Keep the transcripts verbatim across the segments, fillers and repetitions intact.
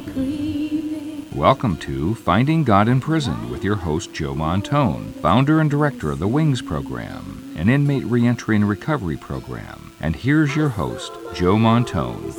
Welcome to Finding God in Prison with your host, Joe Montone, founder and director of the WINGS program, an inmate reentry and recovery program. And here's your host, Joe Montone.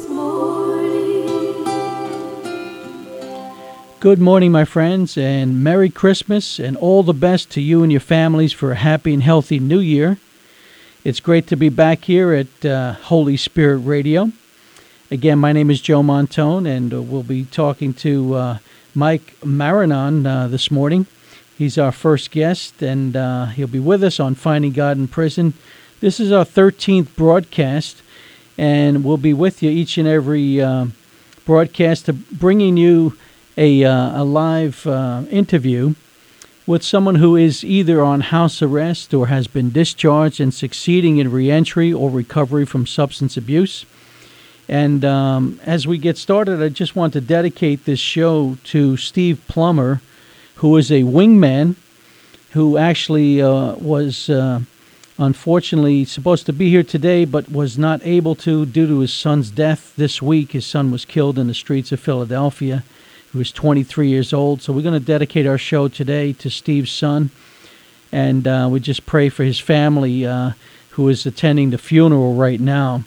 Good morning, my friends, and Merry Christmas, and all the best to you and your families for a happy and healthy New Year. It's great to be back here at uh, Holy Spirit Radio. Again, my name is Joe Montone, and uh, we'll be talking to uh, Mike Marinon uh, this morning. He's our first guest, and uh, he'll be with us on Finding God in Prison. This is our thirteenth broadcast, and we'll be with you each and every uh, broadcast, to bringing you a, uh, a live uh, interview with someone who is either on house arrest or has been discharged and succeeding in reentry or recovery from substance abuse. And um, as we get started, I just want to dedicate this show to Steve Plummer, who is a wingman who actually uh, was uh, unfortunately supposed to be here today but was not able to due to his son's death this week. His son was killed in the streets of Philadelphia. He was twenty-three years old. So we're going to dedicate our show today to Steve's son. And uh, we just pray for his family uh, who is attending the funeral right now.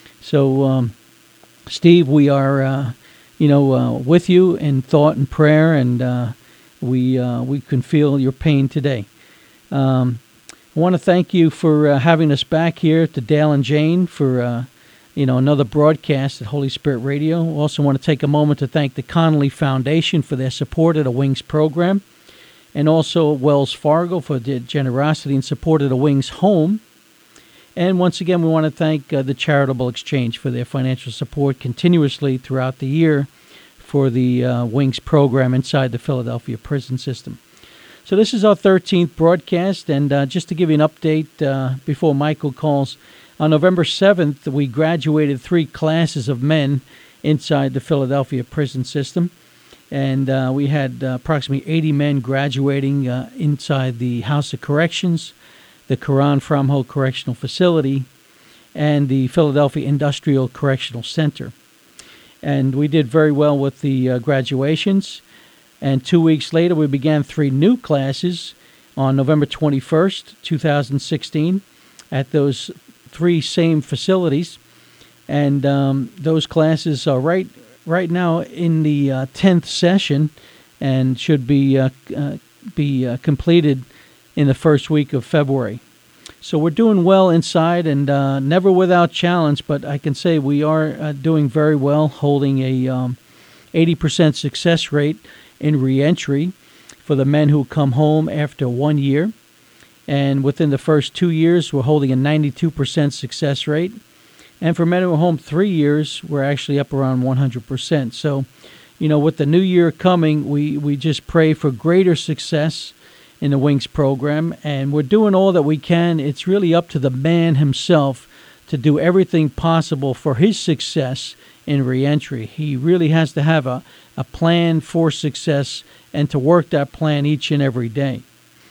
So, um, Steve, we are, uh, you know, uh, with you in thought and prayer, and uh, we uh, we can feel your pain today. Um, I want to thank you for uh, having us back here, to Dale and Jane, for uh, you know, another broadcast at Holy Spirit Radio. I also want to take a moment to thank the Connolly Foundation for their support of the WINGS program, and also Wells Fargo for their generosity and support of the WINGS home. And once again, we want to thank uh, the Charitable Exchange for their financial support continuously throughout the year for the uh, WINGS program inside the Philadelphia prison system. So this is our thirteenth broadcast, and uh, just to give you an update uh, before Michael calls, on November seventh, we graduated three classes of men inside the Philadelphia prison system, and uh, we had uh, approximately eighty men graduating uh, inside the House of Corrections, the Karan Framho Correctional Facility, and the Philadelphia Industrial Correctional Center. And we did very well with the uh, graduations. And two weeks later, we began three new classes on November twenty-first, twenty sixteen, at those three same facilities. And um, those classes are right right now in the uh, tenth session and should be uh, uh, be uh, completed in the first week of February. So we're doing well inside, and uh, never without challenge, but I can say we are uh, doing very well, holding a um, eighty percent success rate in reentry for the men who come home after one year. And within the first two years, we're holding a ninety-two percent success rate. And for men who are home three years, we're actually up around one hundred percent. So, you know, with the new year coming, we, we just pray for greater success in the WINGS program, and we're doing all that we can. It's really up to the man himself to do everything possible for his success in reentry. He really has to have a, a plan for success and to work that plan each and every day.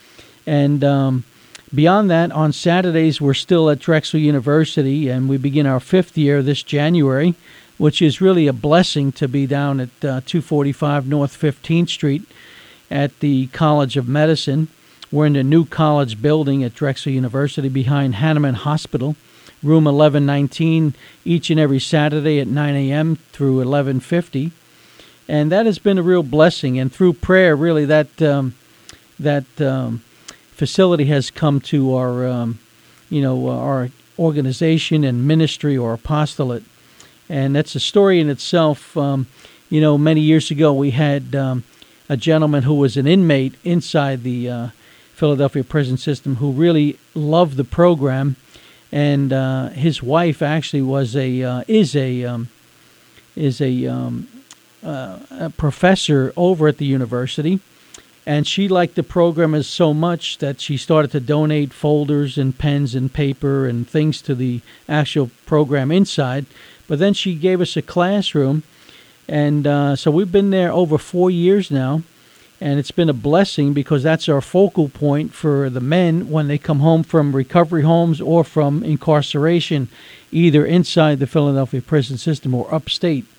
And um, beyond that, on Saturdays, we're still at Drexel University, and we begin our fifth year this January, which is really a blessing to be down at uh, two forty-five North fifteenth Street at the College of Medicine. We're in the new college building at Drexel University behind Hahnemann Hospital, room eleven nineteen, each and every Saturday at nine a.m. through eleven fifty. And that has been a real blessing. And through prayer, really, that um, that um, facility has come to our, um, you know, our organization and ministry or apostolate. And that's a story in itself. Um, you know, many years ago, we had Um, a gentleman who was an inmate inside the uh, Philadelphia prison system who really loved the program, and uh, his wife actually was a uh, is a um, is a, um, uh, a professor over at the university, and she liked the program as so much that she started to donate folders and pens and paper and things to the actual program inside. But then she gave us a classroom. And uh, so we've been there over four years now, and it's been a blessing because that's our focal point for the men when they come home from recovery homes or from incarceration, either inside the Philadelphia prison system or upstate.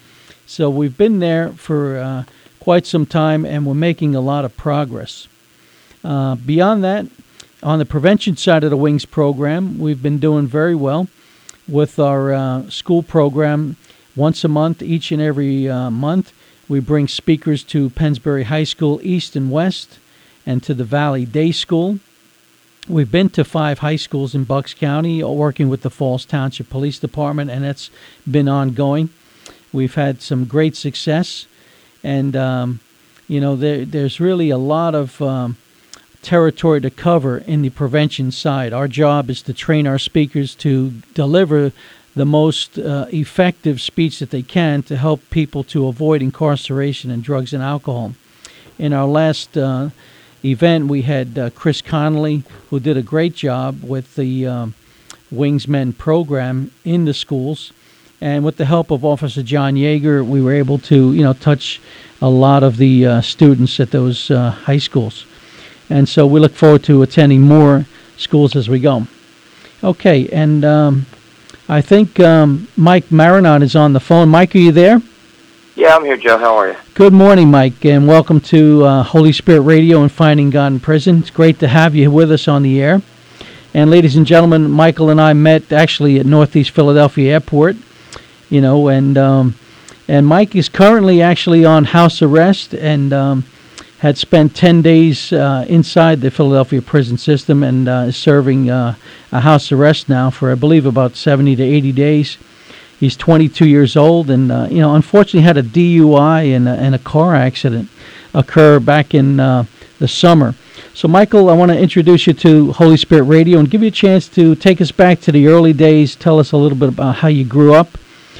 So we've been there for uh, quite some time, and we're making a lot of progress. Uh, beyond that, on the prevention side of the WINGS program, we've been doing very well with our uh, school program. Once a month, each and every uh, month, we bring speakers to Pennsbury High School East and West and to the Valley Day School. We've been to five high schools in Bucks County, working with the Falls Township Police Department, and that's been ongoing. We've had some great success, and um, you know there, there's really a lot of um, territory to cover in the prevention side. Our job is to train our speakers to deliver the most uh, effective speech that they can to help people to avoid incarceration and drugs and alcohol. In our last uh, event, we had uh, Chris Connolly, who did a great job with the um, WINGS Men program in the schools. And with the help of Officer John Yeager, we were able to, you know, touch a lot of the uh, students at those uh, high schools. And so we look forward to attending more schools as we go. Okay, and um, I think um, Mike Marinot is on the phone. Mike, are you there? Yeah, I'm here, Joe. How are you? Good morning, Mike, and welcome to uh, Holy Spirit Radio and Finding God in Prison. It's great to have you with us on the air. And ladies and gentlemen, Michael and I met actually at Northeast Philadelphia Airport, you know, and um, and Mike is currently actually on house arrest and um, had spent ten days uh, inside the Philadelphia prison system and uh, is serving uh, a house arrest now for, I believe, about seventy to eighty days. He's twenty-two years old and, uh, you know, unfortunately had a D U I and a, and a car accident occur back in uh, the summer. So, Michael, I want to introduce you to Holy Spirit Radio and give you a chance to take us back to the early days, tell us a little bit about how you grew up,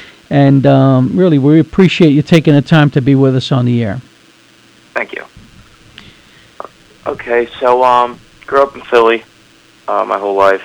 and um, really, we appreciate you taking the time to be with us on the air. Thank you. Okay, so um, grew up in Philly uh, my whole life.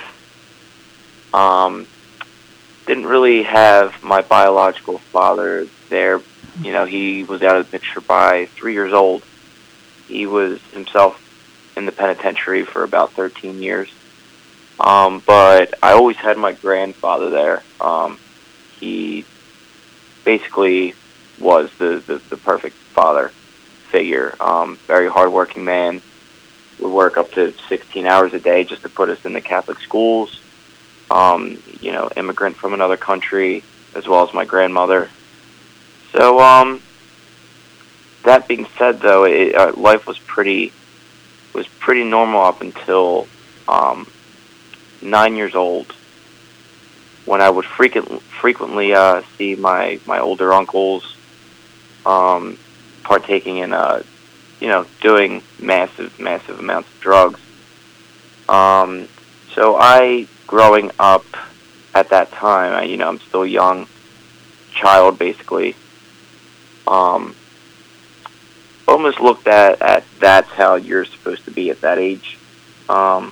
Um, didn't really have my biological father there. You know, he was out of the picture by three years old. He was himself in the penitentiary for about thirteen years. Um, but I always had my grandfather there. Um, he basically was the, the, the perfect father figure. Um, very hardworking man. Would work up to sixteen hours a day just to put us in the Catholic schools. Um, you know, immigrant from another country, as well as my grandmother. So, um, that being said, though, it, uh, life was pretty was pretty normal up until um, nine years old, when I would frequent, frequently uh, see my, my older uncles um, partaking in, uh, you know, doing massive, massive amounts of drugs. Um, so I, growing up at that time, I, you know, I'm still a young child, basically, um, almost looked at, at that's how you're supposed to be at that age. Um,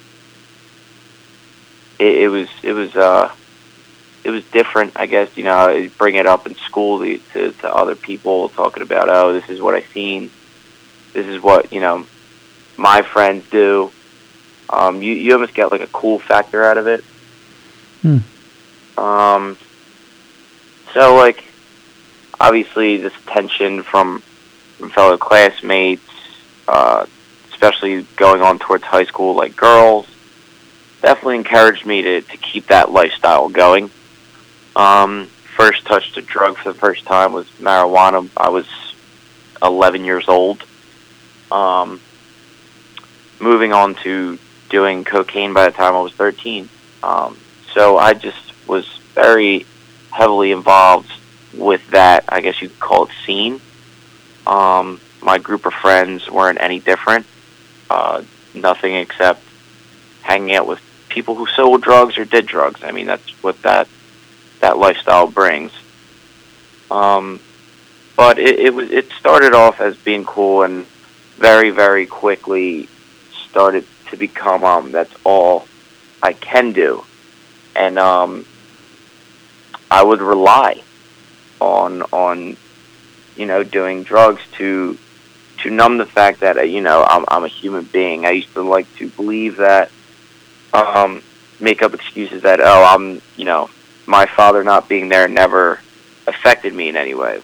it, it was, it was, uh, it was different, I guess. You know, I bring it up in school to, to, to other people, talking about, oh, this is what I've seen. This is what, you know, my friends do. Um, you, you almost get like a cool factor out of it. Hmm. Um, so, like, obviously this attention from, from fellow classmates, uh, especially going on towards high school, like girls, definitely encouraged me to, to keep that lifestyle going. Um, first touch to drugs for the first time was marijuana. I was eleven years old. Um, moving on to doing cocaine by the time I was thirteen. Um, so I just was very heavily involved with that, I guess you could call it, scene. Um, my group of friends weren't any different. Uh, nothing except hanging out with people who sold drugs or did drugs. I mean, that's what that that lifestyle brings. Um, but it, it was it started off as being cool, and very, very quickly started to become um, that's all I can do. And um, I would rely on on you know doing drugs to to numb the fact that uh, you know I'm I'm a human being. I used to like to believe that, um, make up excuses that oh I'm you know my father not being there never affected me in any way. Well,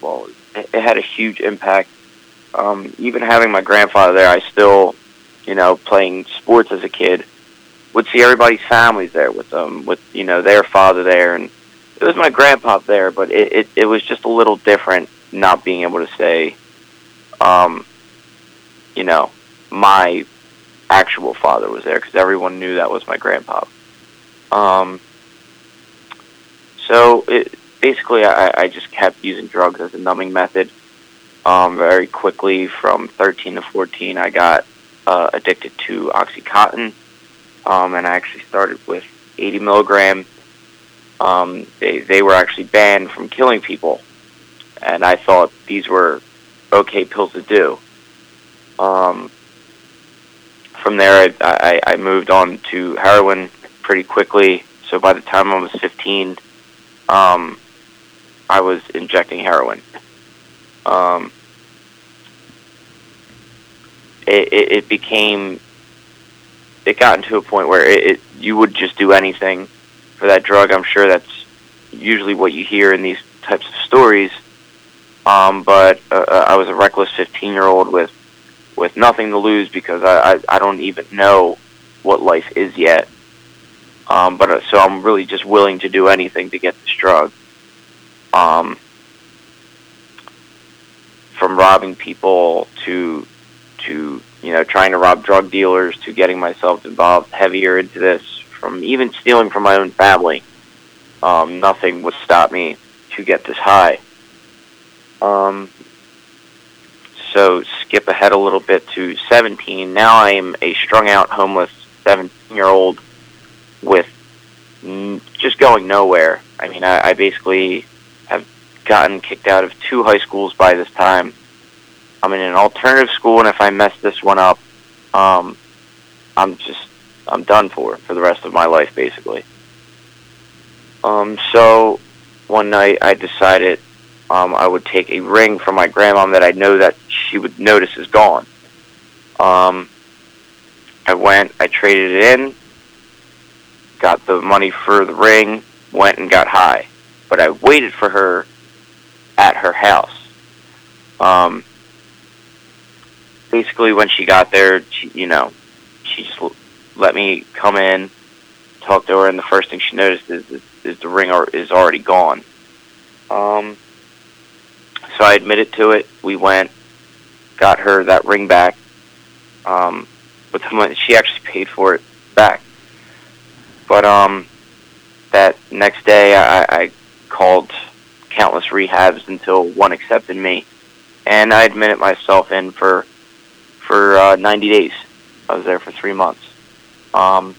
it, it had a huge impact. Um, even having my grandfather there, I still, you know, playing sports as a kid, would see everybody's families there with them, with, you know, their father there. And it was my grandpa there, but it, it, it was just a little different not being able to say, um, you know, my actual father was there, because everyone knew that was my grandpa. Um, so it, basically I, I just kept using drugs as a numbing method. Um, very quickly, from thirteen to fourteen, I got uh, addicted to OxyContin, um, and I actually started with eighty milligram. Um, they, they were actually banned from killing people, and I thought these were okay pills to do. Um, from there, I, I, I moved on to heroin pretty quickly. So by the time I was fifteen, um, I was injecting heroin. Um, it, it, it became, it got into a point where it, it you would just do anything for that drug. I'm sure that's usually what you hear in these types of stories. Um, but uh, I was a reckless fifteen-year-old with with nothing to lose, because I, I, I don't even know what life is yet. Um, but uh, so I'm really just willing to do anything to get this drug. Um, from robbing people to to you know trying to rob drug dealers, to getting myself involved heavier into this, from even stealing from my own family. Um, nothing would stop me to get this high. Um, so skip ahead a little bit to seventeen. Now I am a strung-out, homeless seventeen-year-old with n- just going nowhere. I mean, I, I basically have gotten kicked out of two high schools by this time. I'm in an alternative school, and if I mess this one up, um, I'm just, I'm done for, for the rest of my life, basically. Um, so one night I decided um, I would take a ring from my grandmom that I know that she would notice is gone. Um, I went, I traded it in, got the money for the ring, went and got high. But I waited for her at her house. Um, basically, when she got there, she, you know, she just let me come in, talk to her, and the first thing she noticed is, is, is the ring is already gone. Um, so I admitted to it. We went, got her that ring back. Um, but the money, she actually paid for it back. But um, that next day, I, I called countless rehabs until one accepted me, and I admitted myself in for for uh, ninety days. I was there for three months. Um,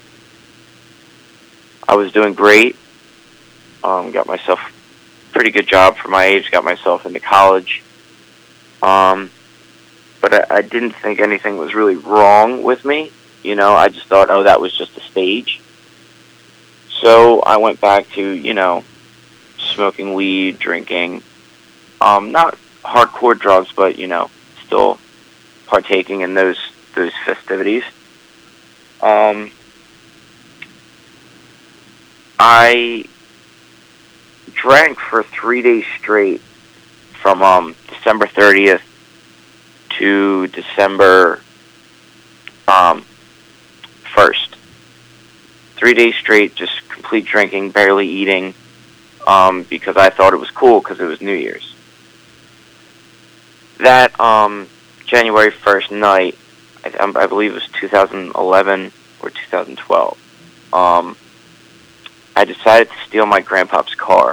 I was doing great. Um, got myself a pretty good job for my age. Got myself into college. Um, but I, I didn't think anything was really wrong with me. You know, I just thought, oh, that was just a stage. So I went back to, you know, smoking weed, drinking, um, not hardcore drugs, but, you know, still partaking in those those festivities. Um, I drank for three days straight from um, December thirtieth to December um, first. Three days straight, just complete drinking, barely eating, um, because I thought it was cool because it was New Year's. That um, January first night, I, I believe it was two thousand eleven or two thousand twelve, um, I decided to steal my grandpa's car,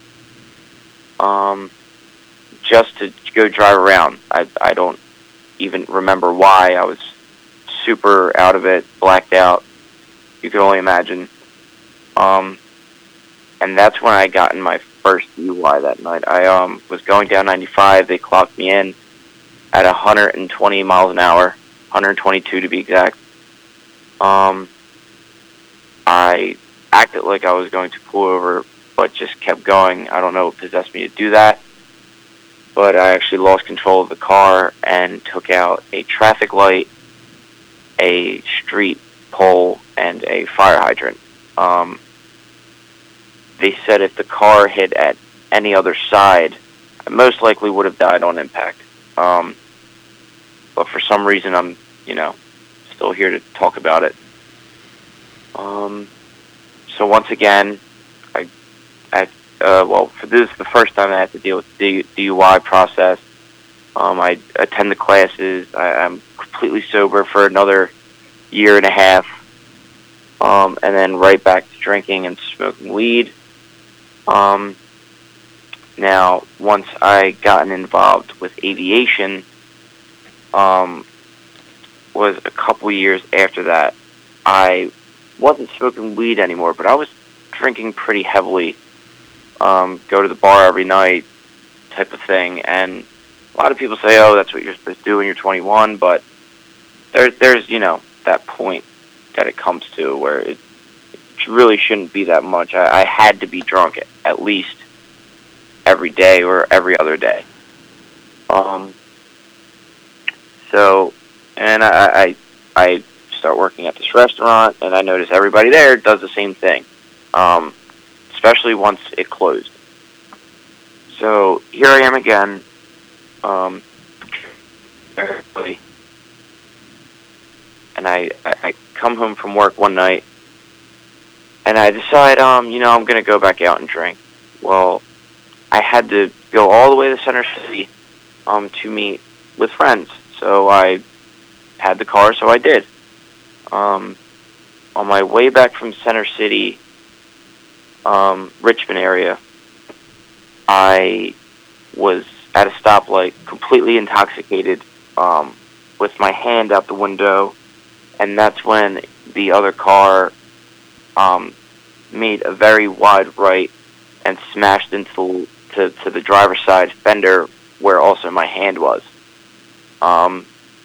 um, just to go drive around. I, I don't even remember why. I was super out of it, blacked out. You can only imagine. Um, and that's when I got in my first D U I that night. I um, was going down ninety-five. They clocked me in at one hundred twenty miles an hour, one hundred twenty-two to be exact. Um, I acted like I was going to pull over, but just kept going. I don't know what possessed me to do that. But I actually lost control of the car and took out a traffic light, a street pole, and a fire hydrant. Um, they said if the car hit at any other side, most likely would have died on impact. Um, but for some reason, I'm, you know, still here to talk about it. Um, so once again, I, I uh, well, for this is the first time I had to deal with the D U I process. Um, I attend the classes. I, I'm completely sober for another year and a half, um, and then right back to drinking and smoking weed. Um, now, once I gotten involved with aviation, um, was a couple years after that. I wasn't smoking weed anymore, but I was drinking pretty heavily. Um, go to the bar every night, type of thing, and a lot of people say, "Oh, that's what you're supposed to do when you're twenty-one," but there's, there's, you know, that point that it comes to where it, it really shouldn't be that much. I, I had to be drunk at, at least every day or every other day. Um. So, and I, I, I start working at this restaurant, and I notice everybody there does the same thing, um, especially once it closed. So here I am again. Um, and I, I, I come home from work one night, and I decide, um, you know, I'm going to go back out and drink. Well, I had to go all the way to Center City um, to meet with friends. So I had the car, so I did. Um, on my way back from Center City, um, Richmond area, I was at a stoplight, completely intoxicated, um, with my hand out the window, and that's when the other car um, made a very wide right and smashed into to, to the driver's side fender, where also my hand was. Um,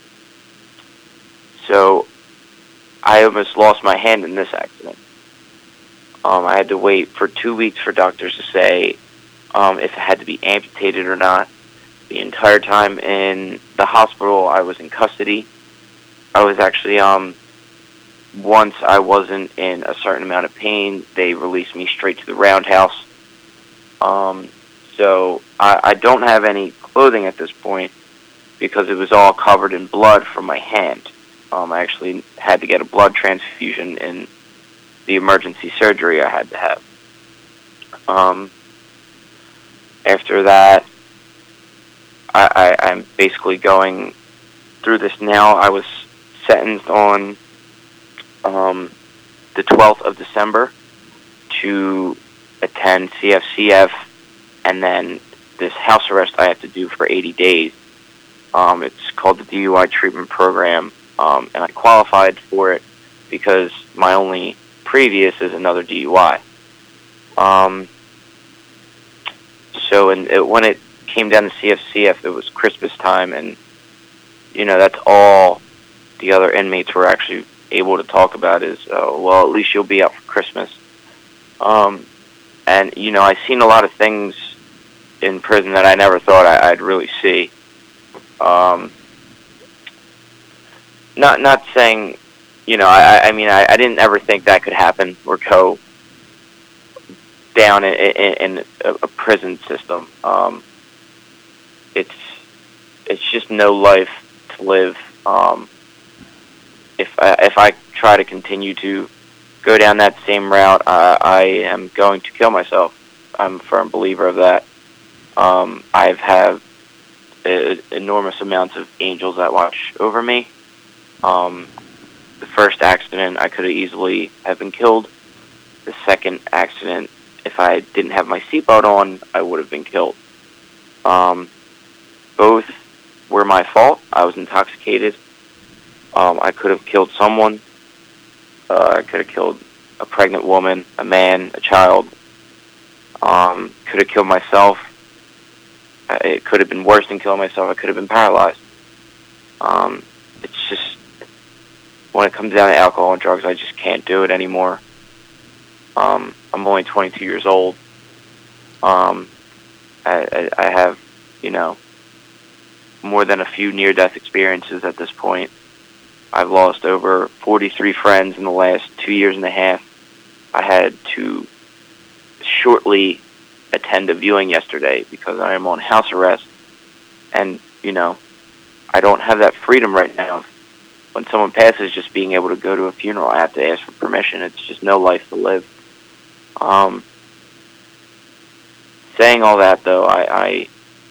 so I almost lost my hand in this accident. Um, I had to wait for two weeks for doctors to say um, if it had to be amputated or not. The entire time in the hospital, I was in custody. I was actually, um, once I wasn't in a certain amount of pain, they released me straight to the roundhouse. Um, so I, I don't have any clothing at this point because it was all covered in blood from my hand. Um, I actually had to get a blood transfusion in the emergency surgery I had to have. Um, after that, I, I, I'm basically going through this now. I was sentenced on um, the twelfth of December to attend C F C F, and then this house arrest I have to do for eighty days. Um, it's called the D U I treatment program, um, and I qualified for it because my only previous is another D U I. Um, so in, it, when it came down to C F C F, it was Christmas time, and, you know, that's all the other inmates were actually able to talk about is, uh, well, at least you'll be out for Christmas. Um, and, you know, I've seen a lot of things in prison that I never thought I, I'd really see. Um, not not saying, you know, I, I mean, I, I didn't ever think that could happen or go down in, in, in a, a prison system. Um, it's it's just no life to live. Um, if I, if I try to continue to go down that same route, uh, I am going to kill myself. I'm a firm believer of that. Um, I've had uh, enormous amounts of angels that watch over me. Um, the first accident, I could have easily have been killed. The second accident, if I didn't have my seatbelt on, I would have been killed. Um, both were my fault. I was intoxicated. Um, I could have killed someone. Uh, I could have killed a pregnant woman, a man, a child. Um, could have killed myself. It could have been worse than killing myself. I could have been paralyzed. Um, it's just, when it comes down to alcohol and drugs, I just can't do it anymore. Um, I'm only twenty-two years old. Um, I, I, I have, you know, more than a few near-death experiences at this point. I've lost over forty-three friends in the last two years and a half. I had to shortly attend a viewing yesterday because I am on house arrest, and you know, I don't have that freedom right now. When someone passes, just being able to go to a funeral, I have to ask for permission. It's just no life to live. Um, saying all that, though, I, I,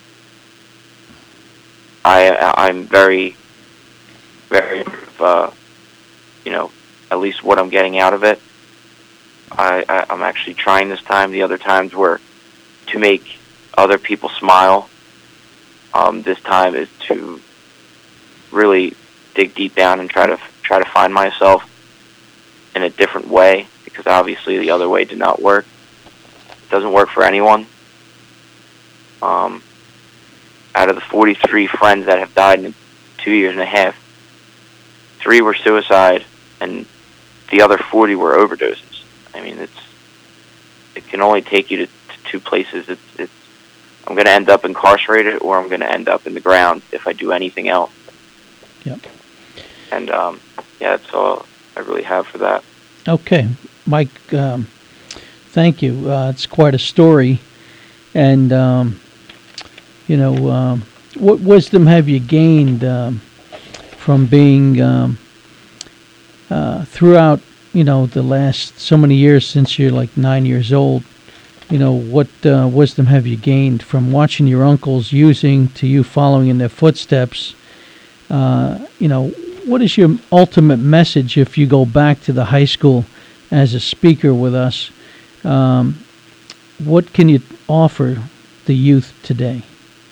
I I'm very, very, uh, you know, at least what I'm getting out of it. I, I, I'm actually trying this time. The other times were to make other people smile. Um, this time is to really dig deep down and try to try to find myself in a different way, because obviously the other way did not work. It doesn't work for anyone. Um, out of the forty-three friends that have died in two years and a half, three were suicide, and the other forty were overdoses. I mean, it's it can only take you to, to two places. It's it's I'm going to end up incarcerated, or I'm going to end up in the ground if I do anything else. Yep. And um, yeah, that's all I really have for that. Okay, Mike. Um, thank you. Uh, it's quite a story, and um, you know, um, what wisdom have you gained um, from being um, uh, throughout? You know, the last so many years since you're like nine years old. You know, what uh, wisdom have you gained from watching your uncles using to you following in their footsteps? Uh, you know, what is your ultimate message if you go back to the high school as a speaker with us? Um, what can you offer the youth today?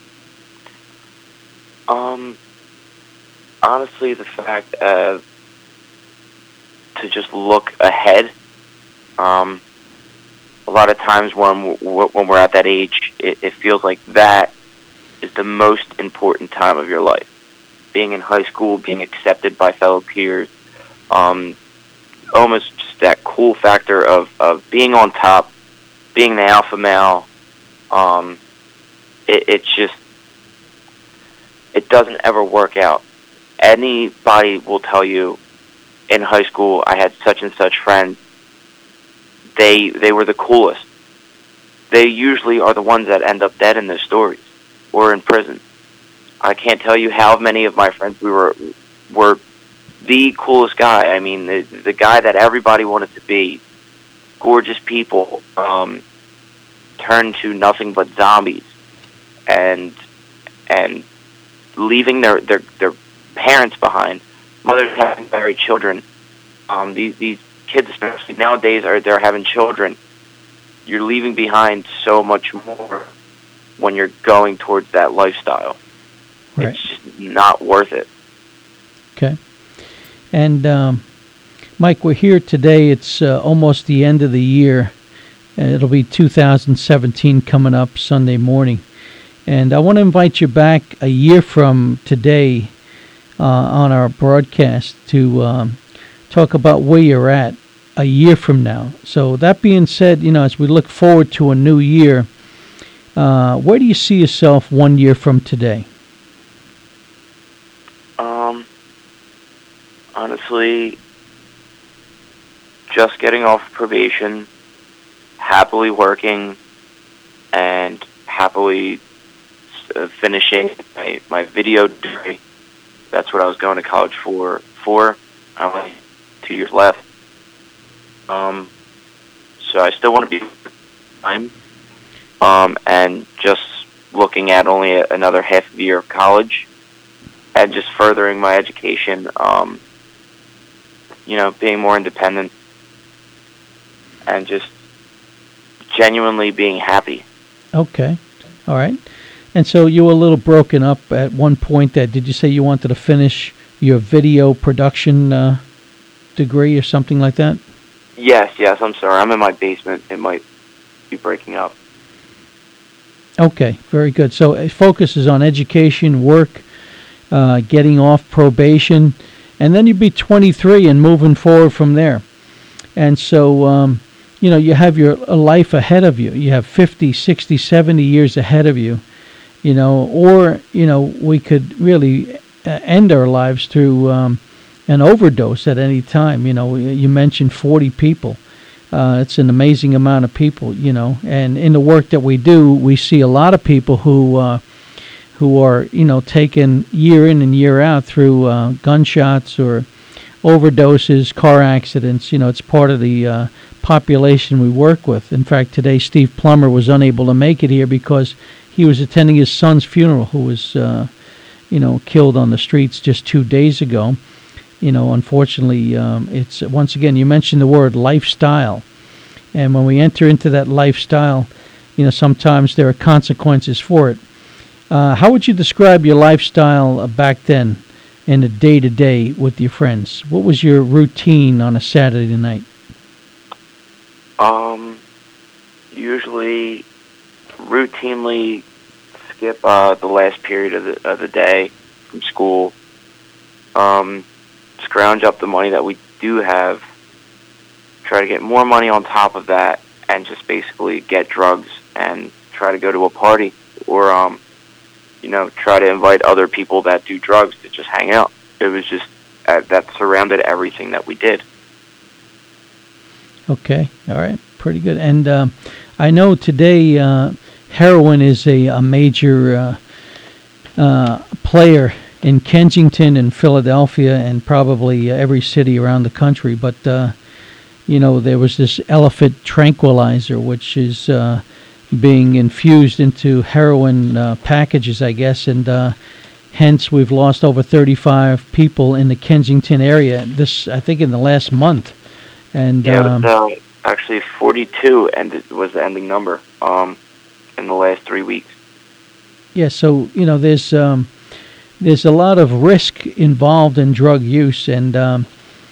Um, honestly, the fact of to just look ahead. Um, a lot of times when when we're at that age, it, it feels like that is the most important time of your life. Being in high school, being accepted by fellow peers, um, almost just that cool factor of, of being on top, being the alpha male. Um, it, it's just, it doesn't ever work out. Anybody will tell you, in high school, I had such and such friends. They they were the coolest. They usually are the ones that end up dead in their stories or in prison. I can't tell you how many of my friends we were were the coolest guy. I mean, the the guy that everybody wanted to be. Gorgeous people um, turned to nothing but zombies, and and leaving their their their parents behind. Mothers having married children. Um, these these kids, especially nowadays, are they're having children. You're leaving behind so much more when you're going towards that lifestyle. Right. It's just not worth it. Okay. And um, Mike, we're here today. It's uh, almost the end of the year. It'll be two thousand seventeen coming up Sunday morning, and I want to invite you back a year from today. Uh, on our broadcast to um, talk about where you're at a year from now. So that being said, you know, as we look forward to a new year, uh, where do you see yourself one year from today? Um, honestly, just getting off probation, happily working, and happily uh, finishing my, my video degree. That's what I was going to college for. For I only two years left. Um, so I still want to be time. Um, and just looking at only a, another half a year of college, and just furthering my education. Um, you know, being more independent, and just genuinely being happy. Okay, all right. And so you were a little broken up at one point. That did you say you wanted to finish your video production uh, degree or something like that? Yes, yes. I'm sorry. I'm in my basement. It might be breaking up. Okay, very good. So it focuses on education, work, uh, getting off probation, and then you'd be twenty-three and moving forward from there. And so, um, you know, you have your a life ahead of you. You have fifty, sixty, seventy years ahead of you. You know, or, you know, we could really uh, end our lives through um, an overdose at any time. You know, you mentioned forty people. Uh, it's an amazing amount of people, you know. And in the work that we do, we see a lot of people who uh, who are, you know, taken year in and year out through uh, gunshots or overdoses, car accidents. You know, it's part of the uh, population we work with. In fact, today Steve Plummer was unable to make it here because he was attending his son's funeral, who was, uh, you know, killed on the streets just two days ago. You know, unfortunately, um, it's, once again, you mentioned the word lifestyle. And when we enter into that lifestyle, you know, sometimes there are consequences for it. Uh, how would you describe your lifestyle uh, back then in the day-to-day with your friends? What was your routine on a Saturday night? Um, usually, routinely skip uh, the last period of the, of the day from school. Um, scrounge up the money that we do have, try to get more money on top of that, and just basically get drugs and try to go to a party, or um, you know, try to invite other people that do drugs to just hang out. It was just uh, that surrounded everything that we did. Okay, all right, pretty good. And um, I know today uh, heroin is a, a major uh, uh, player in Kensington and Philadelphia and probably every city around the country. But, uh, you know, there was this elephant tranquilizer, which is uh, being infused into heroin uh, packages, I guess, and uh, hence we've lost over thirty-five people in the Kensington area, this, I think, in the last month. And yeah, um, it was, uh, actually forty-two ended, was the ending number um, in the last three weeks. Yeah, so, you know, there's... Um, There's a lot of risk involved in drug use, and um,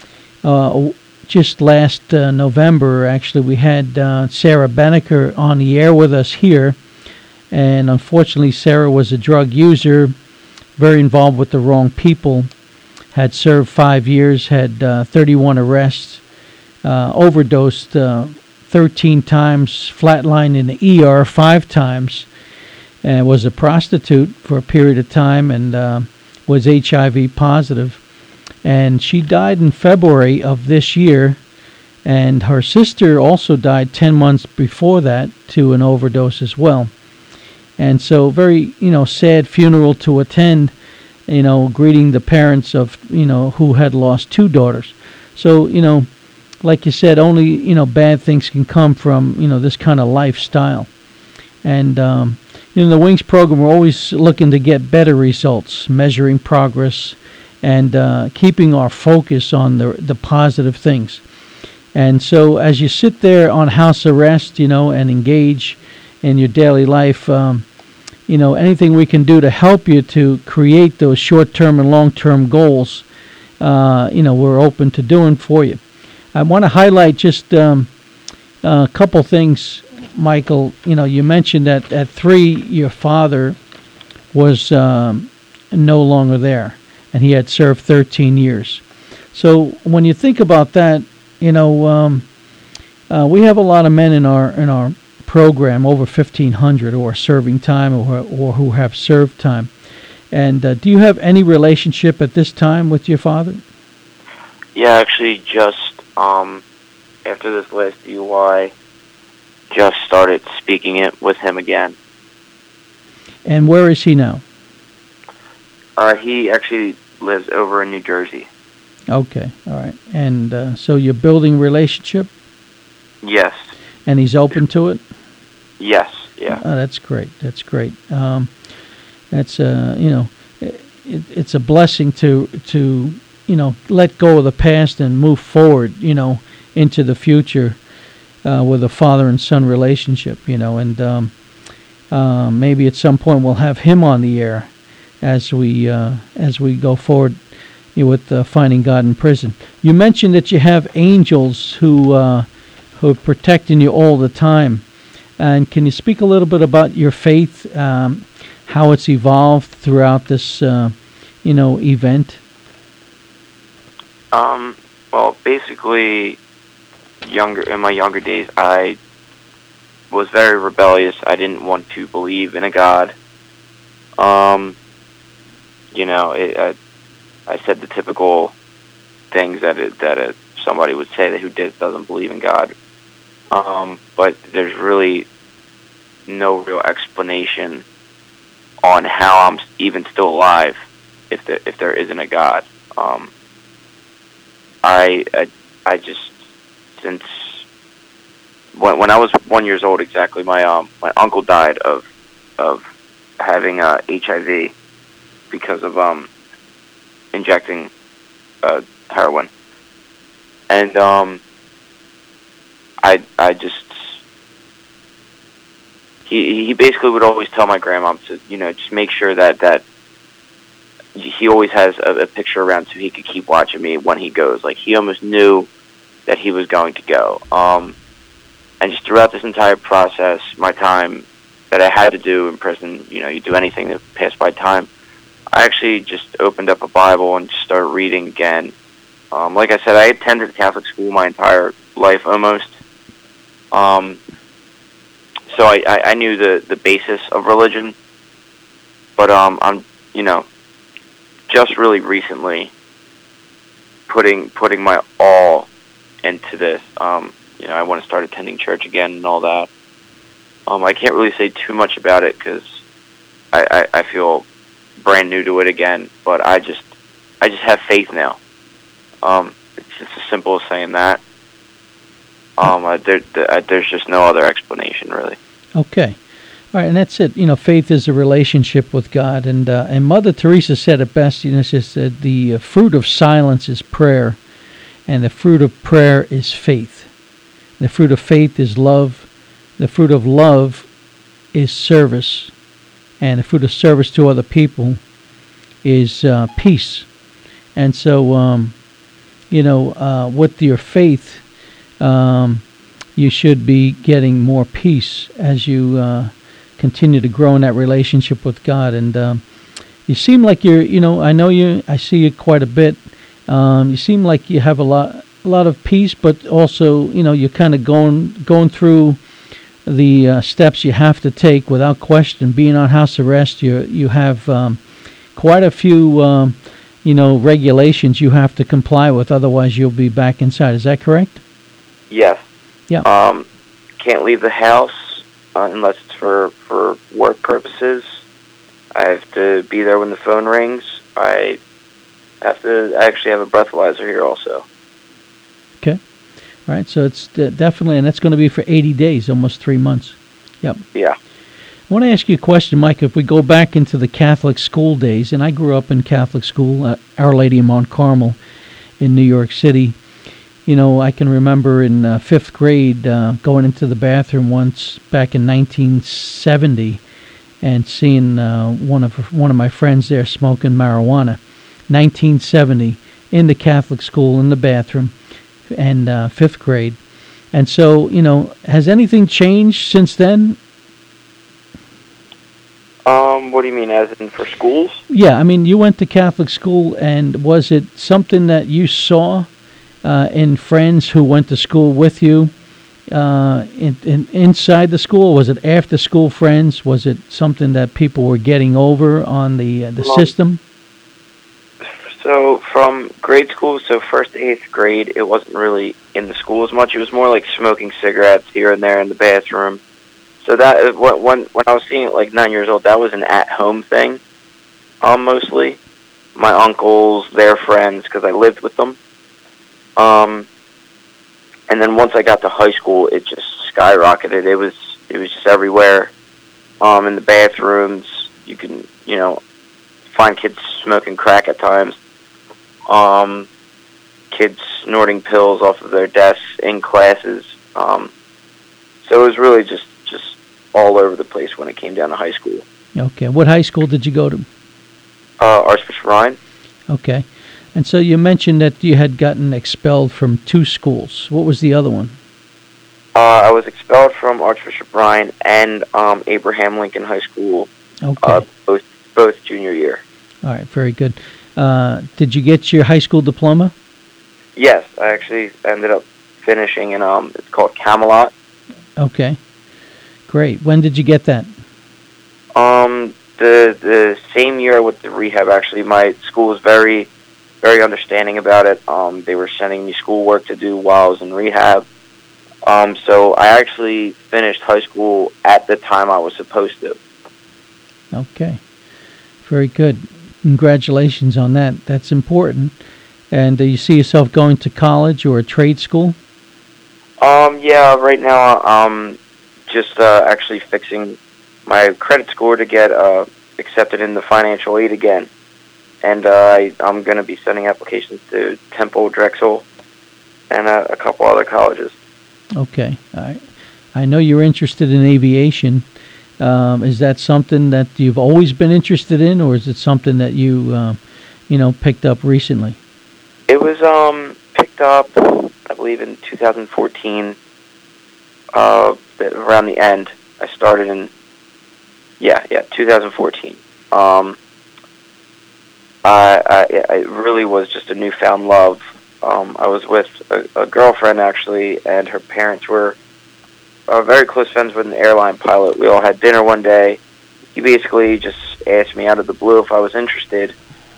uh, just last uh, November, actually, we had uh, Sarah Benecker on the air with us here, and unfortunately, Sarah was a drug user, very involved with the wrong people, had served five years, had uh, thirty-one arrests, uh, overdosed uh, thirteen times, flatlined in the E R five times, and was a prostitute for a period of time, and uh, was H I V positive. And she died in February of this year, and her sister also died ten months before that to an overdose as well. And so very, you know, sad funeral to attend, you know, greeting the parents of, you know, who had lost two daughters. So, you know, like you said, only, you know, bad things can come from, you know, this kind of lifestyle. And, um, in the Wings program, we're always looking to get better results, measuring progress, and uh, keeping our focus on the the positive things. And so as you sit there on house arrest, you know, and engage in your daily life, um, you know, anything we can do to help you to create those short-term and long-term goals, uh, you know, we're open to doing for you. I want to highlight just um, a couple things. Michael, you know, you mentioned that at three, your father was um, no longer there, and he had served thirteen years. So when you think about that, you know, um, uh, we have a lot of men in our in our program, over fifteen hundred, who are serving time or or who have served time. And uh, do you have any relationship at this time with your father? Yeah, actually, just um, after this last D U I. Just started speaking it with him again. And where is he now? Uh, he actually lives over in New Jersey. Okay, all right. And uh, so you're building relationship? Yes. And he's open to it? Yes, yeah. Oh, that's great. That's great. Um, that's, uh, you know, it, it's a blessing to, to, you know, let go of the past and move forward, you know, into the future. Uh, with a father and son relationship, you know, and um, uh, maybe at some point we'll have him on the air as we uh, as we go forward, you know, with uh, Finding God in Prison. You mentioned that you have angels who uh, who are protecting you all the time, and can you speak a little bit about your faith, um, how it's evolved throughout this, uh, you know, event? Um. Well, basically. Younger in my younger days, I was very rebellious. I didn't want to believe in a God. Um, you know, it, I, I said the typical things that it, that it, somebody would say that who did, doesn't believe in God. Um, but there's really no real explanation on how I'm even still alive if there, if there isn't a God. Um, I, I I just since when when I was one years old exactly, my um my uncle died of of having uh, H I V because of um injecting uh, heroin, and um I I just he he basically would always tell my grandma to, you know, just make sure that that he always has a, a picture around so he could keep watching me when he goes. Like, he almost knew that he was going to go. Um, and just throughout this entire process, my time that I had to do in prison, you know, you do anything to pass by time, I actually just opened up a Bible and just started reading again. Um, like I said, I attended Catholic school my entire life almost. Um, so I, I, I knew the, the basis of religion. But um, I'm, you know, just really recently putting putting my all into this. Um, you know, I want to start attending church again and all that. Um, I can't really say too much about it because I, I, I feel brand new to it again. But I just I just have faith now. Um, it's just as simple as saying that. Um, uh, there, there, there's just no other explanation, really. Okay. All right, and that's it. You know, faith is a relationship with God, and uh, and Mother Teresa said it best. You know, she said the uh, fruit of silence is prayer, and the fruit of prayer is faith. The fruit of faith is love. The fruit of love is service, and the fruit of service to other people is uh, peace. And so, um, you know, uh, with your faith, um, you should be getting more peace as you Uh, continue to grow in that relationship with God. And um, you seem like you're, you know, I know you, I see you quite a bit. Um, you seem like you have a lot, a lot of peace, but also, you know, you're kind of going, going through the uh, steps you have to take without question. Being on house arrest, you you have um, quite a few, um, you know, regulations you have to comply with. Otherwise, you'll be back inside. Is that correct? Yes. Yeah. Um, can't leave the house Uh, unless it's for, for work purposes. I have to be there when the phone rings. I have to I actually have a breathalyzer here also. Okay. All right, so it's uh, definitely, and that's going to be for eighty days, almost three months. Yep. Yeah. I want to ask you a question, Mike. If we go back into the Catholic school days, and I grew up in Catholic school, uh, Our Lady of Mount Carmel in New York City. You know, I can remember in uh, fifth grade uh, going into the bathroom once back in nineteen seventy and seeing uh, one of one of my friends there smoking marijuana. nineteen seventy in the Catholic school in the bathroom, and uh, fifth grade. And so, you know, has anything changed since then? Um, what do you mean, as in for schools? Yeah, I mean, you went to Catholic school, and was it something that you saw Uh, in friends who went to school with you uh, in, in, inside the school? Was it after school friends? Was it something that people were getting over on the uh, the well, system? So from grade school, so first to eighth grade, it wasn't really in the school as much. It was more like smoking cigarettes here and there in the bathroom. So that when when I was seeing it like nine years old, that was an at-home thing, um, mostly. My uncles, their friends, because I lived with them. Um, and then once I got to high school, it just skyrocketed. It was it was just everywhere. Um, in the bathrooms, you can you know find kids smoking crack at times. Um, kids snorting pills off of their desks in classes. Um, so it was really just just all over the place when it came down to high school. Okay, what high school did you go to? Uh, Archbishop Ryan. Okay. And so you mentioned that you had gotten expelled from two schools. What was the other one? Uh, I was expelled from Archbishop Ryan and um, Abraham Lincoln High School, okay. uh, both both junior year. All right, very good. Uh, did you get your high school diploma? Yes, I actually ended up finishing in, um, it's called Camelot. Okay, great. When did you get that? Um, the the same year with the rehab, actually. My school was very... very understanding about it. Um, they were sending me schoolwork to do while I was in rehab. Um, so I actually finished high school at the time I was supposed to. Okay. Very good. Congratulations on that. That's important. And do you see yourself going to college or a trade school? Um, yeah, right now I'm just uh, actually fixing my credit score to get uh, accepted in the financial aid again. And uh, I, I'm going to be sending applications to Temple, Drexel, and uh, a couple other colleges. Okay. I, I know you're interested in aviation. Um, is that something that you've always been interested in, or is it something that you, uh, you know, picked up recently? It was um, picked up, I believe, in two thousand fourteen, uh, around the end. I started in, yeah, yeah, two thousand fourteen. Um, I, I, it really was just a newfound love. Um, I was with a, a girlfriend, actually, and her parents were uh, very close friends with an airline pilot. We all had dinner one day. He basically just asked me out of the blue if I was interested.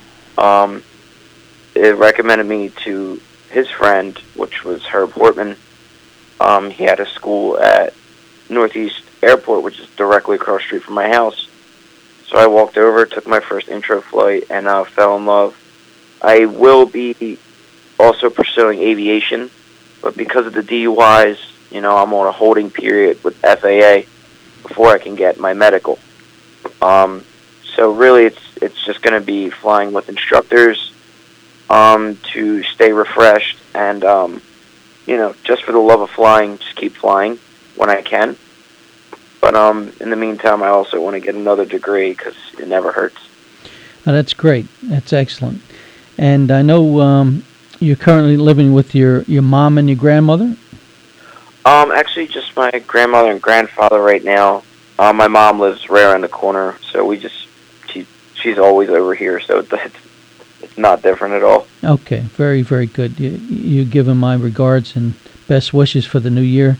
Um, it recommended me to his friend, which was Herb Hortman. Um, he had a school at Northeast Airport, which is directly across the street from my house. So I walked over, took my first intro flight, and uh, fell in love. I will be also pursuing aviation, but because of the D U Is, you know, I'm on a holding period with F A A before I can get my medical. Um, so really, it's it's just going to be flying with instructors um, to stay refreshed, and um, you know, just for the love of flying, just keep flying when I can. But um, in the meantime, I also want to get another degree because it never hurts. Oh, that's great. That's excellent. And I know um, you're currently living with your, your mom and your grandmother? Um, actually, just my grandmother and grandfather right now. Uh, my mom lives right around the corner, so we just she she's always over here, so it's it's not different at all. Okay, very very good. You you give them my regards and best wishes for the new year.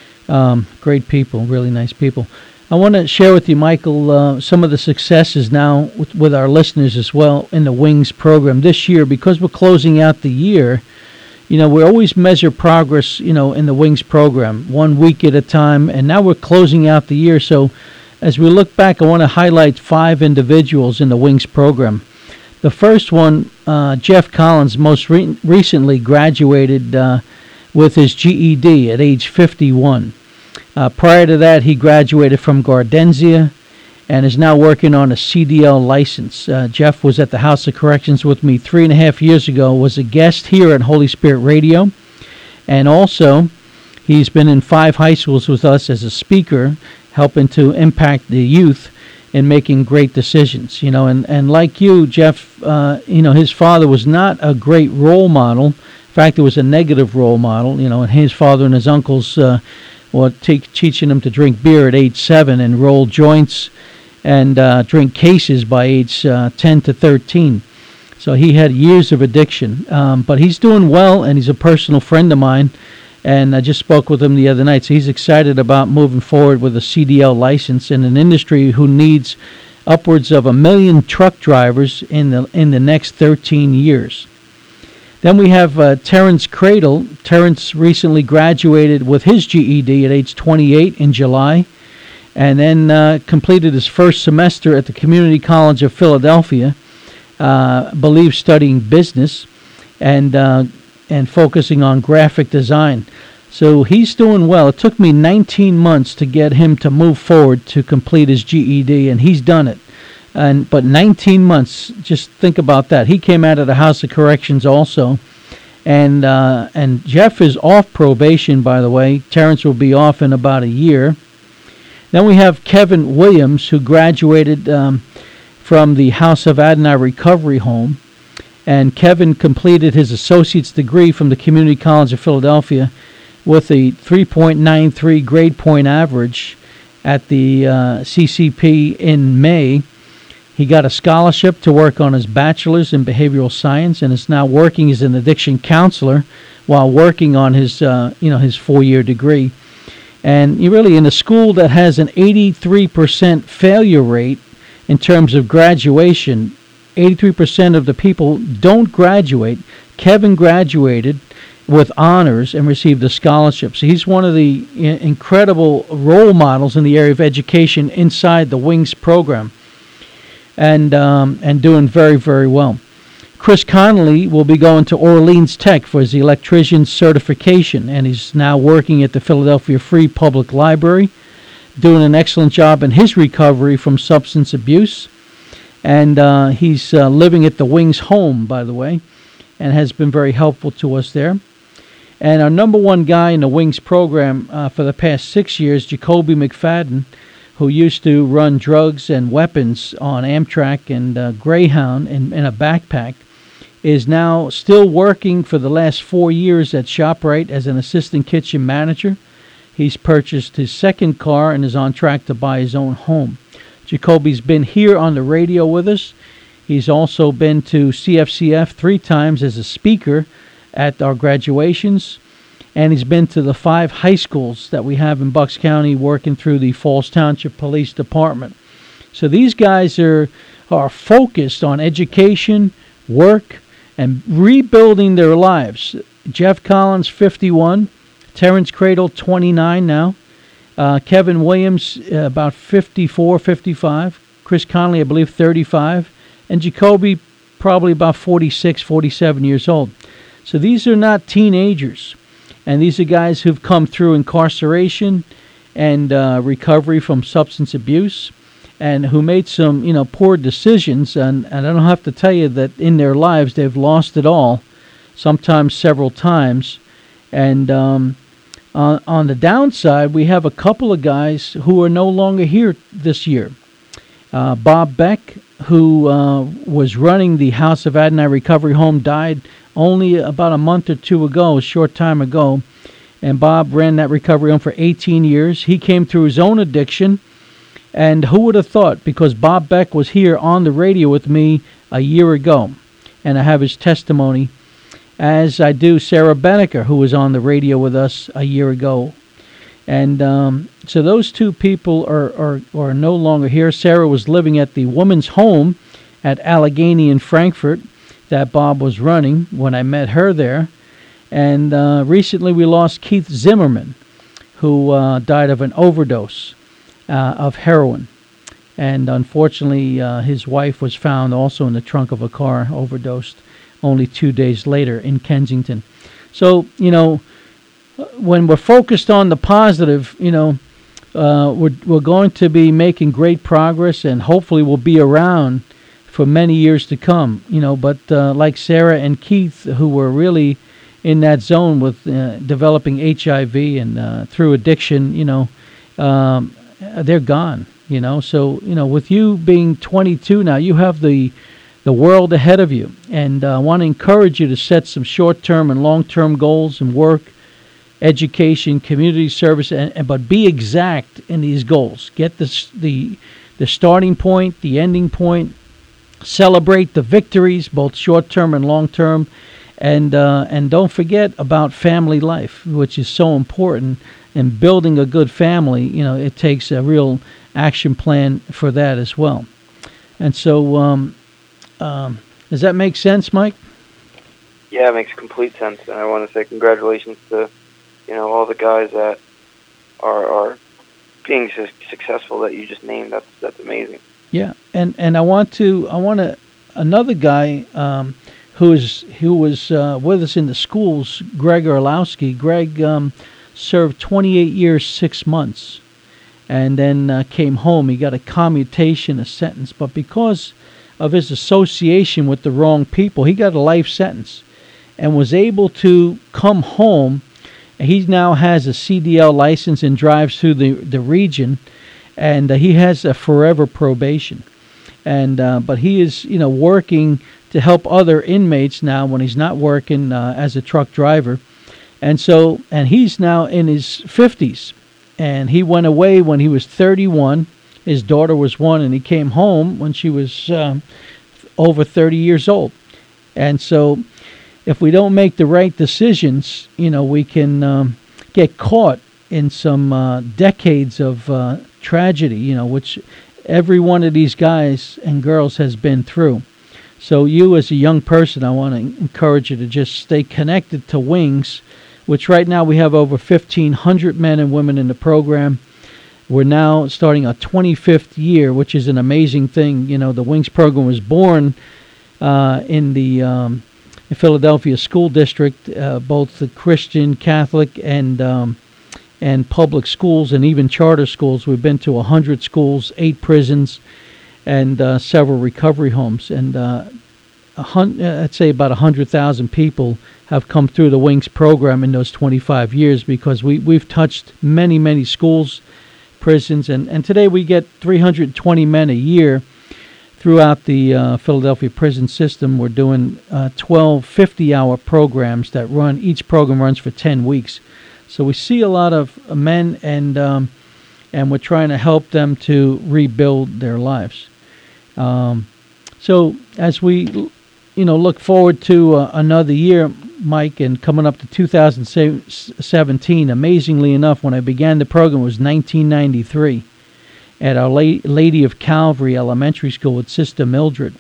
Um, great people, really nice people. I want to share with you, Michael, uh, some of the successes now with, with our listeners as well in the Wings program this year. Because we're closing out the year, you know, we always measure progress, you know, in the Wings program, one week at a time, and now we're closing out the year. So as we look back, I want to highlight five individuals in the Wings program. The first one, uh, Jeff Collins, most re- recently graduated uh, with his G E D at age fifty-one. Uh, prior to that, he graduated from Gardenzia and is now working on a C D L license. Uh, Jeff was at the House of Corrections with me three and a half years ago, was a guest here at Holy Spirit Radio, and also he's been in five high schools with us as a speaker, helping to impact the youth in making great decisions. You know, and, and like you, Jeff, uh, you know, his father was not a great role model. In fact, it was a negative role model, you know, and his father and his uncles uh, were take, teaching him to drink beer at age seven and roll joints and uh, drink cases by age uh, ten to thirteen. So he had years of addiction. Um, but he's doing well, and he's a personal friend of mine. And I just spoke with him the other night. So he's excited about moving forward with a C D L license in an industry who needs upwards of a million truck drivers in the in the next thirteen years. Then we have uh, Terrence Cradle. Terrence recently graduated with his G E D at age twenty-eight in July, and then uh, completed his first semester at the Community College of Philadelphia, uh, I believe studying business and uh, and focusing on graphic design. So he's doing well. It took me nineteen months to get him to move forward to complete his G E D, and he's done it. And but nineteen months, just think about that. He came out of the House of Corrections also. And uh, and Jeff is off probation, by the way. Terrence will be off in about a year. Then we have Kevin Williams, who graduated um, from the House of Adonai Recovery Home. And Kevin completed his associate's degree from the Community College of Philadelphia with a three point nine three grade point average at the uh, C C P in May. He got a scholarship to work on his bachelor's in behavioral science and is now working as an addiction counselor while working on his, uh, you know, his four-year degree. And you're really in a school that has an eighty-three percent failure rate in terms of graduation. eighty-three percent of the people don't graduate. Kevin graduated, with honors and received a scholarship. So he's one of the I- incredible role models in the area of education inside the Wings program, and um, and doing very, very well. Chris Connolly will be going to Orleans Tech for his electrician certification, and he's now working at the Philadelphia Free Public Library, doing an excellent job in his recovery from substance abuse. And uh, he's uh, living at the Wings home, by the way, and has been very helpful to us there. And our number one guy in the Wings program uh, for the past six years, Jacoby McFadden, who used to run drugs and weapons on Amtrak and uh, Greyhound in, in a backpack, is now still working for the last four years at ShopRite as an assistant kitchen manager. He's purchased his second car and is on track to buy his own home. Jacoby's been here on the radio with us. He's also been to C F C F three times as a speaker at our graduations, and he's been to the five high schools that we have in Bucks County working through the Falls Township Police Department. So these guys are are focused on education, work, and rebuilding their lives. Jeff Collins, fifty-one, Terrence Cradle, twenty-nine now, uh, Kevin Williams, uh, about fifty-four, fifty-five, Chris Connolly, I believe, thirty-five, and Jacoby, probably about forty-six, forty-seven years old. So these are not teenagers, and these are guys who've come through incarceration and uh, recovery from substance abuse, and who made some, you know, poor decisions. And, and I don't have to tell you that in their lives they've lost it all, sometimes several times. And um, on, on the downside, we have a couple of guys who are no longer here this year. Uh, Bob Beck, who uh, was running the House of Adonai Recovery Home, died only about a month or two ago, a short time ago. And Bob ran that recovery home for eighteen years. He came through his own addiction. And who would have thought, because Bob Beck was here on the radio with me a year ago, and I have his testimony, as I do Sarah Benecker, who was on the radio with us a year ago. And um, so those two people are, are, are no longer here. Sarah was living at the woman's home at Allegheny in Frankfurt that Bob was running when I met her there. And uh, recently we lost Keith Zimmerman, who uh, died of an overdose uh, of heroin. And unfortunately, uh, his wife was found also in the trunk of a car, overdosed, only two days later in Kensington. So, you know, when we're focused on the positive, you know, uh, we're, we're going to be making great progress, and hopefully we'll be around for many years to come, you know. But uh, like Sarah and Keith, who were really in that zone with uh, developing H I V and uh, through addiction, you know, um, they're gone, you know. So, you know, with you being twenty-two now, you have the the world ahead of you. And uh, I want to encourage you to set some short-term and long-term goals and work, education, community service, and, and but be exact in these goals. Get the, the, the starting point, the ending point. Celebrate the victories, both short-term and long-term. And uh, and don't forget about family life, which is so important. And building a good family, you know, it takes a real action plan for that as well. And so, um, um, does that make sense, Mike? Yeah, it makes complete sense. And I want to say congratulations to, you know, all the guys that are are being su- successful that you just named. That's that's amazing. Yeah, and and I want to I want to another guy. Um, Who is who was uh, with us in the schools, Greg Orlowski. Greg um, served twenty-eight years, six months, and then uh, came home. He got a commutation, a sentence, but because of his association with the wrong people, he got a life sentence, and was able to come home. He now has a C D L license and drives through the the region, and uh, he has a forever probation, and uh, but he is you know working to help other inmates now when he's not working uh, as a truck driver. And so, and he's now in his fifties, and he went away when he was thirty-one. His daughter was one, and he came home when she was um, over thirty years old. And so if we don't make the right decisions, you know, we can um, get caught in some uh, decades of uh, tragedy, you know, which every one of these guys and girls has been through. So you as a young person, I want to encourage you to just stay connected to Wings, which right now we have over fifteen hundred men and women in the program. We're now starting our twenty-fifth year, which is an amazing thing. You know, the Wings program was born uh, in the um, Philadelphia School District, uh, both the Christian, Catholic, and um, and public schools, and even charter schools. We've been to one hundred schools, eight prisons, and uh, several recovery homes. And uh, a hun- I'd say about one hundred thousand people have come through the Wings program in those twenty-five years, because we, we've touched many, many schools, prisons, and, and today we get three hundred twenty men a year throughout the uh, Philadelphia prison system. We're doing uh, twelve fifty-hour programs that run, each program runs for ten weeks. So we see a lot of men, and um, and we're trying to help them to rebuild their lives. Um, so as we, you know, look forward to uh, another year, Mike, and coming up to two thousand seventeen, amazingly enough, when I began the program, it was nineteen ninety-three at Our Lady of Calvary Elementary School with Sister Mildred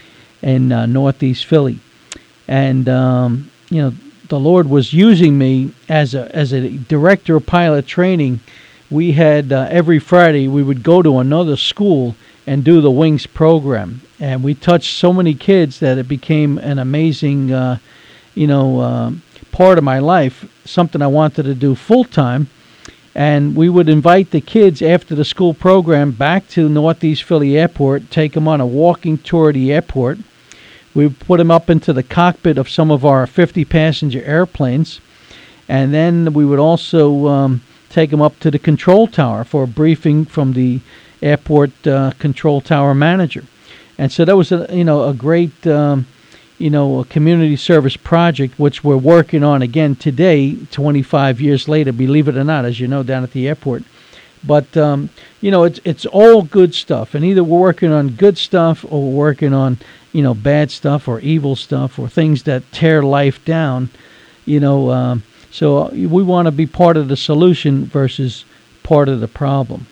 in uh, Northeast Philly. And, um, you know, the Lord was using me as a as a director of pilot training. We had, uh, every Friday, we would go to another school and do the Wings program. And we touched so many kids that it became an amazing, uh, you know, uh, part of my life, something I wanted to do full-time. And we would invite the kids after the school program back to Northeast Philly Airport, take them on a walking tour of the airport. We would put them up into the cockpit of some of our fifty-passenger airplanes. And then we would also um, take them up to the control tower for a briefing from the airport uh, control tower manager. And so that was, a, you know, a great... Um, you know, a community service project, which we're working on again today, twenty-five years later, believe it or not, as you know, down at the airport. But, um, you know, it's it's all good stuff. And either we're working on good stuff, or we're working on, you know, bad stuff or evil stuff or things that tear life down, you know. Um, so we want to be part of the solution versus part of the problem.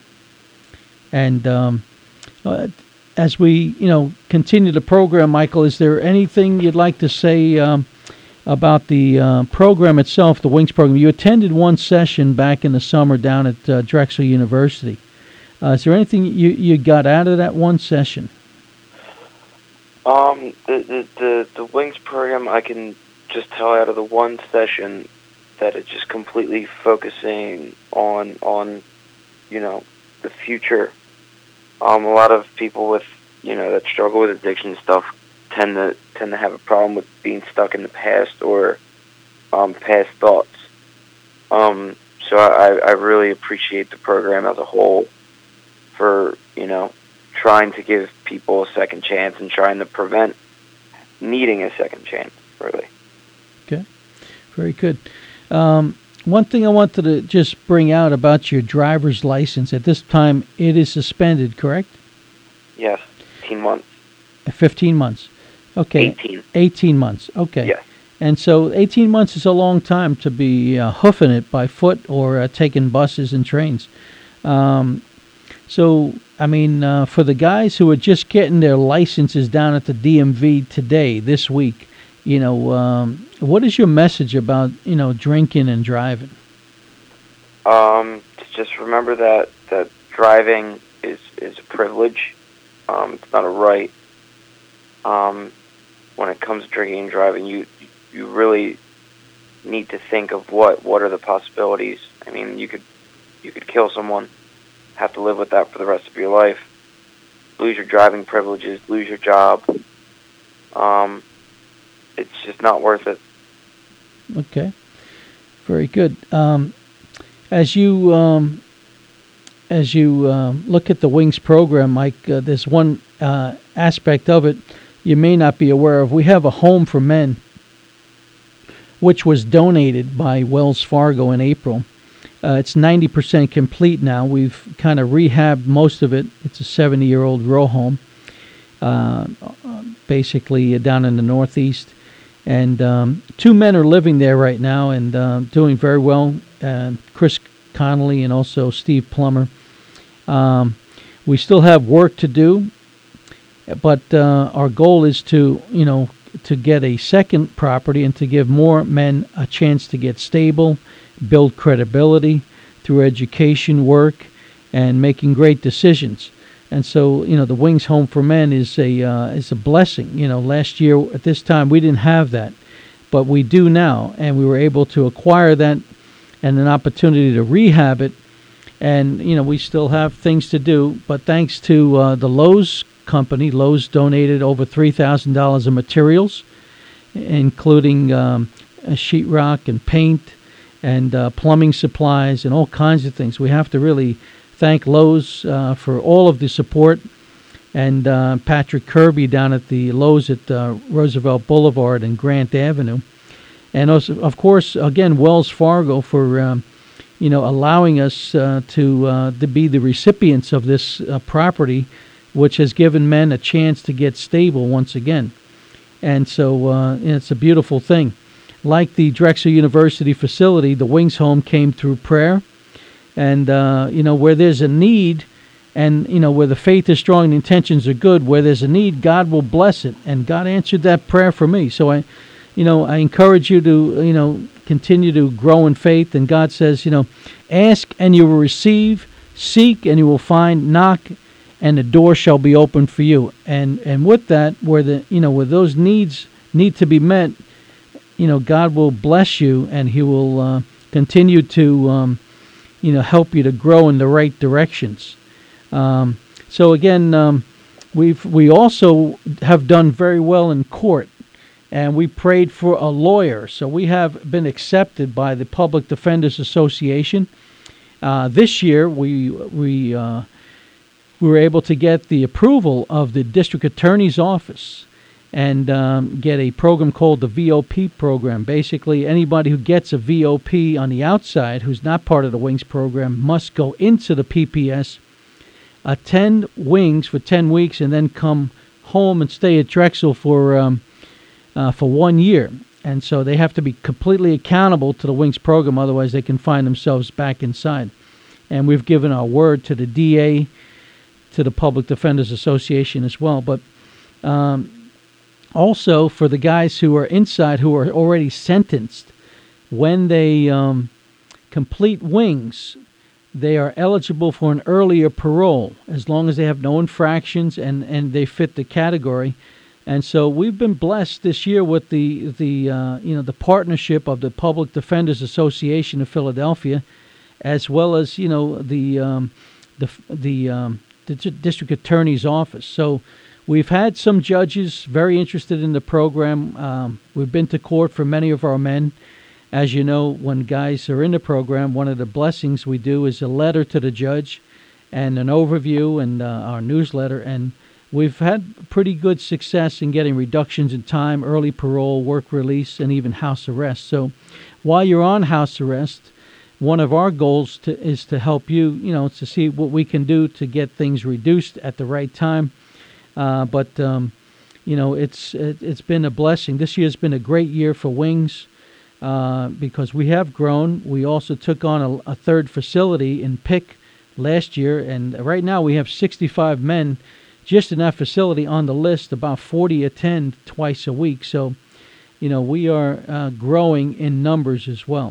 And um, uh, as we, you know, continue the program, Michael, is there anything you'd like to say um, about the uh, program itself, the Wings program? You attended one session back in the summer down at uh, Drexel University. Uh, is there anything you, you got out of that one session? Um, the, the, the, the Wings program, I can just tell out of the one session that it's just completely focusing on, on you know, the future. Um, a lot of people with, you know, that struggle with addiction and stuff tend to tend to have a problem with being stuck in the past or um, past thoughts. Um, so I, I really appreciate the program as a whole for, you know, trying to give people a second chance and trying to prevent needing a second chance, really. Okay, very good. Um, One thing I wanted to just bring out about your driver's license, at this time it is suspended, correct? Yes, fifteen months. fifteen months. Okay. eighteen. eighteen months, okay. Yes. And so eighteen months is a long time to be uh, hoofing it by foot or uh, taking buses and trains. Um, so, I mean, uh, for the guys who are just getting their licenses down at the D M V today, this week, you know, um, what is your message about, you know, drinking and driving? Um, just remember that, that driving is, is a privilege. Um, it's not a right. Um, when it comes to drinking and driving, you you really need to think of what, what are the possibilities. I mean, you could you could kill someone, have to live with that for the rest of your life, lose your driving privileges, lose your job. Um, it's just not worth it. Okay, very good. Um, as you um, as you um, look at the Wings program, Mike, uh, there's one uh, aspect of it you may not be aware of. We have a home for men, which was donated by Wells Fargo in April. Uh, it's ninety percent complete now. We've kind of rehabbed most of it. It's a seventy-year-old row home, uh, basically uh, down in the Northeast. And um, two men are living there right now and uh, doing very well, uh, Chris Connolly and also Steve Plummer. Um, we still have work to do, but uh, our goal is to, you know, to get a second property and to give more men a chance to get stable, build credibility through education, work, and making great decisions. And so, you know, the Wings Home for Men is a uh, is a blessing. You know, last year at this time we didn't have that, but we do now, and we were able to acquire that and an opportunity to rehab it. And, you know, we still have things to do, but thanks to uh, the Lowe's company, Lowe's donated over three thousand dollars of materials, including um, a sheetrock and paint and uh, plumbing supplies and all kinds of things. We have to really thank Lowe's uh, for all of the support, and uh, Patrick Kirby down at the Lowe's at uh, Roosevelt Boulevard and Grant Avenue. And also, of course, again, Wells Fargo for um, you know, allowing us uh, to uh, to be the recipients of this uh, property, which has given men a chance to get stable once again. And so uh, it's a beautiful thing. Like the Drexel University facility, the Wings Home came through prayer. And, uh, you know, where there's a need, and, you know, where the faith is strong and the intentions are good, where there's a need, God will bless it. And God answered that prayer for me. So, I, you know, I encourage you to, you know, continue to grow in faith. And God says, you know, ask and you will receive, seek and you will find, knock and the door shall be opened for you. And and with that, where the, you know, where those needs need to be met, you know, God will bless you, and He will uh, continue to, um, you know, help you to grow in the right directions. Um, so again, um, we've we also have done very well in court, and we prayed for a lawyer. So we have been accepted by the Public Defenders Association. Uh, this year, we we. Uh, We were able to get the approval of the district attorney's office and um, get a program called the V O P program. Basically, anybody who gets a V O P on the outside who's not part of the Wings program must go into the P P S, attend Wings for ten weeks, and then come home and stay at Drexel for um, uh, for one year. And so they have to be completely accountable to the Wings program, otherwise they can find themselves back inside. And we've given our word to the D A, to the Public Defenders Association as well. But um, also for the guys who are inside who are already sentenced, when they um, complete Wings, they are eligible for an earlier parole as long as they have no infractions and, and they fit the category. And so we've been blessed this year with the the uh, you know the partnership of the Public Defenders Association of Philadelphia, as well as you know the um, the the um, the district attorney's office. So we've had some judges very interested in the program. Um, we've been to court for many of our men. As you know, when guys are in the program, one of the blessings we do is a letter to the judge and an overview and uh, our newsletter. And we've had pretty good success in getting reductions in time, early parole, work release, and even house arrest. So while you're on house arrest, one of our goals to, is to help you, you know, to see what we can do to get things reduced at the right time. Uh, but, um, you know, it's it, it's been a blessing. This year's been a great year for Wings uh, because we have grown. We also took on a, a third facility in Pick last year, and right now we have sixty-five men just in that facility on the list. About forty attend twice a week. So, you know, we are uh, growing in numbers as well.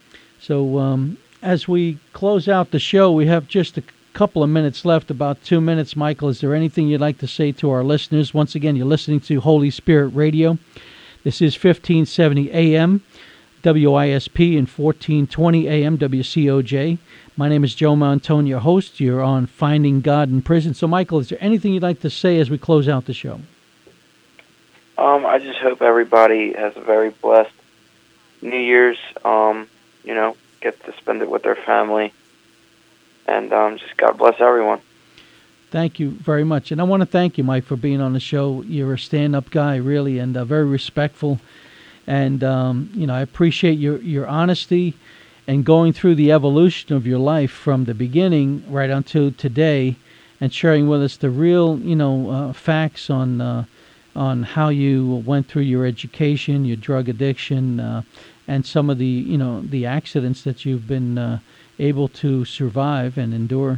So um, as we close out the show, we have just a couple of minutes left, about two minutes. Michael, is there anything you'd like to say to our listeners? Once again, you're listening to Holy Spirit Radio. This is fifteen seventy A M W I S P and fourteen twenty A M W C O J. My name is Joe Montone, your host. You're on Finding God in Prison. So, Michael, is there anything you'd like to say as we close out the show? Um, I just hope everybody has a very blessed New Year's. Um, you know, get to spend it with their family. And um, just God bless everyone. Thank you very much. And I want to thank you, Mike, for being on the show. You're a stand-up guy, really, and uh, very respectful. And, um, you know, I appreciate your, your honesty and going through the evolution of your life from the beginning right until today and sharing with us the real, you know, uh, facts on uh, on how you went through your education, your drug addiction, uh, and some of the, you know, the accidents that you've been uh, able to survive and endure.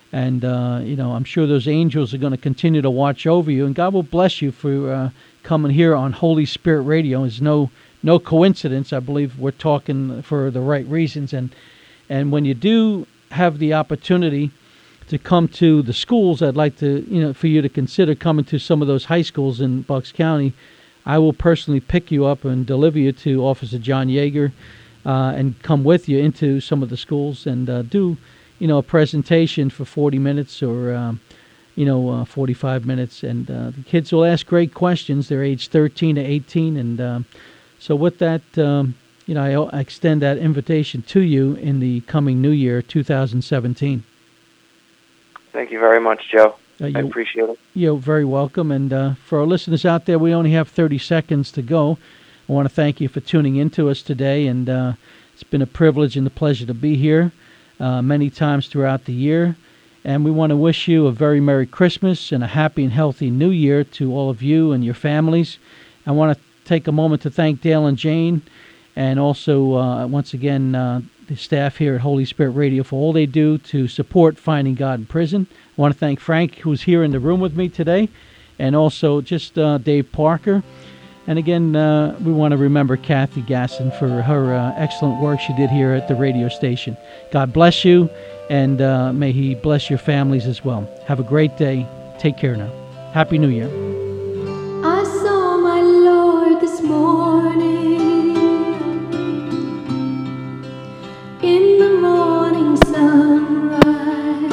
And, uh, you know, I'm sure those angels are going to continue to watch over you. And God will bless you for uh, coming here on Holy Spirit Radio. It's no no coincidence. I believe we're talking for the right reasons. And, and when you do have the opportunity to come to the schools, I'd like to, you know, for you to consider coming to some of those high schools in Bucks County. I will personally pick you up and deliver you to Officer John Yeager uh, and come with you into some of the schools and uh, do you know, a presentation for forty minutes or, um, you know, uh, forty-five minutes. And uh, the kids will ask great questions. They're age thirteen to eighteen. And um, so with that, um, you know, I extend that invitation to you in the coming new year, two thousand seventeen. Thank you very much, Joe. Uh, I appreciate it. You're very welcome. And uh, for our listeners out there, we only have thirty seconds to go. I want to thank you for tuning in to us today. And uh, it's been a privilege and a pleasure to be here. Uh, many times throughout the year. And we want to wish you a very Merry Christmas and a happy and healthy New Year to all of you and your families. I want to take a moment to thank Dale and Jane and also, uh, once again, uh, the staff here at Holy Spirit Radio for all they do to support Finding God in Prison. I want to thank Frank, who's here in the room with me today, and also just uh, Dave Parker. And again, uh, we want to remember Kathy Gasson for her uh, excellent work she did here at the radio station. God bless you, and uh, may He bless your families as well. Have a great day. Take care now. Happy New Year. I saw my Lord this morning in the morning sunrise.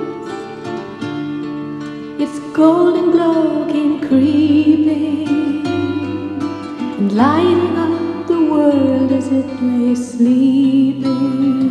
Its golden glow came creeping and lighting up the world as it lay sleeping.